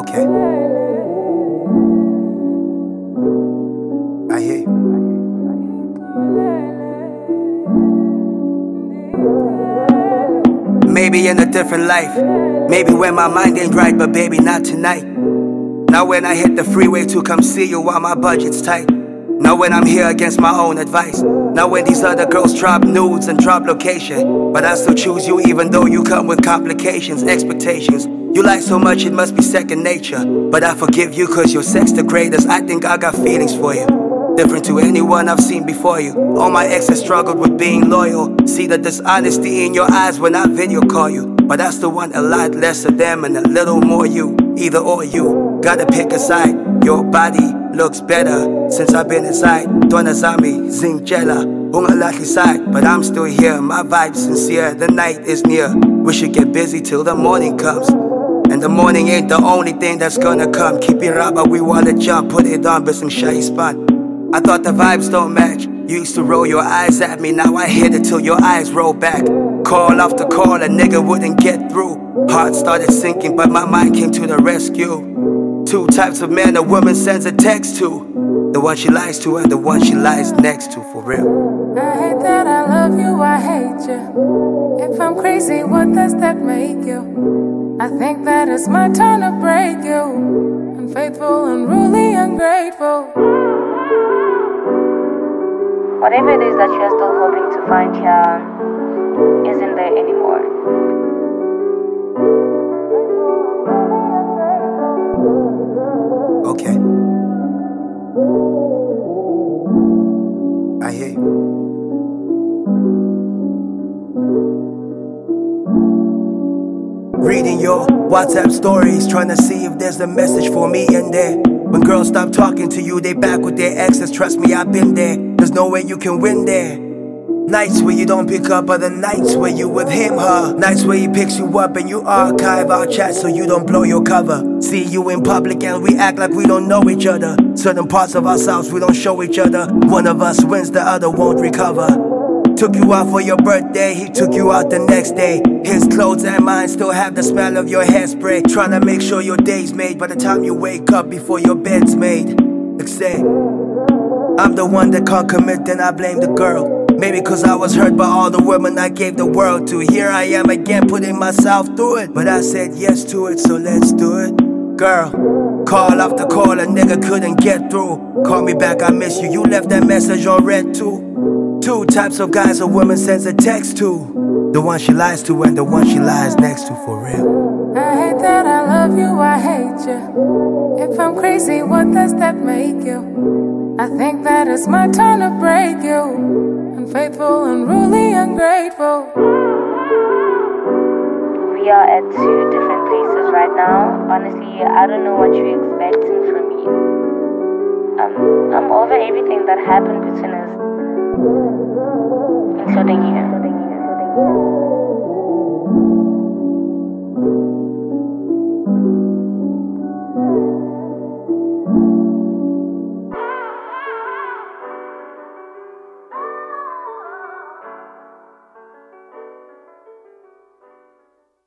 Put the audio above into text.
Okay. I hear you. Maybe in a different life. Maybe when my mind ain't right, but baby, not tonight. Not when I hit the freeway to come see you while my budget's tight. Not when I'm here against my own advice. Not when these other girls drop nudes and drop location. But I still choose you even though you come with complications, expectations. You lie so much it must be second nature. But I forgive you cause your sex the greatest. I think I got feelings for you, different to anyone I've seen before you. All my exes struggled with being loyal. See the dishonesty in your eyes when I video call you. But I still want a lot less of them and a little more you. Either or you, gotta pick a side. Your body looks better since I've been inside. Dona Zami, Zingela, Ungalaki side. But I'm still here, my vibe's sincere. The night is near, we should get busy till the morning comes. And the morning ain't the only thing that's gonna come. Keep it rubber, we wanna jump, put it on, but some shy spun. I thought the vibes don't match. You used to roll your eyes at me, now I hit it till your eyes roll back. Call after call, a nigga wouldn't get through. Heart started sinking, but my mind came to the rescue. Two types of men a woman sends a text to: the one she lies to and the one she lies next to, for real. I hate that I love you, I hate you. If I'm crazy, what does that make you? I think that it's my turn to break you. Unfaithful, unruly, ungrateful. Whatever it is that you are still hoping to find here isn't there anymore. Okay. I hear you. Reading your WhatsApp stories, trying to see if there's a message for me in there. When girls stop talking to you, they back with their exes. Trust me, I've been there. There's no way you can win there. Nights where you don't pick up are the nights where you with him, her. Nights where he picks you up and you archive our chat so you don't blow your cover. See you in public and we act like we don't know each other. Certain parts of ourselves we don't show each other. One of us wins, the other won't recover. Took you out for your birthday, he took you out the next day. His clothes and mine still have the smell of your hairspray. Trying to make sure your day's made by the time you wake up before your bed's made. Like say, I'm the one that can't commit, then I blame the girl. Maybe cause I was hurt by all the women I gave the world to. Here I am again putting myself through it, but I said yes to it, so let's do it. Girl, call after call, a nigga couldn't get through. Call me back, I miss you, you left that message on red too. Two types of guys a woman sends a text to: the one she lies to and the one she lies next to, for real. I hate that I love you, I hate you. If I'm crazy, what does that make you? I think that it's my turn to break you. Unfaithful, unruly, ungrateful. We are at two different places right now. Honestly, I don't know what you're expecting from me. I'm over everything that happened between us, including you.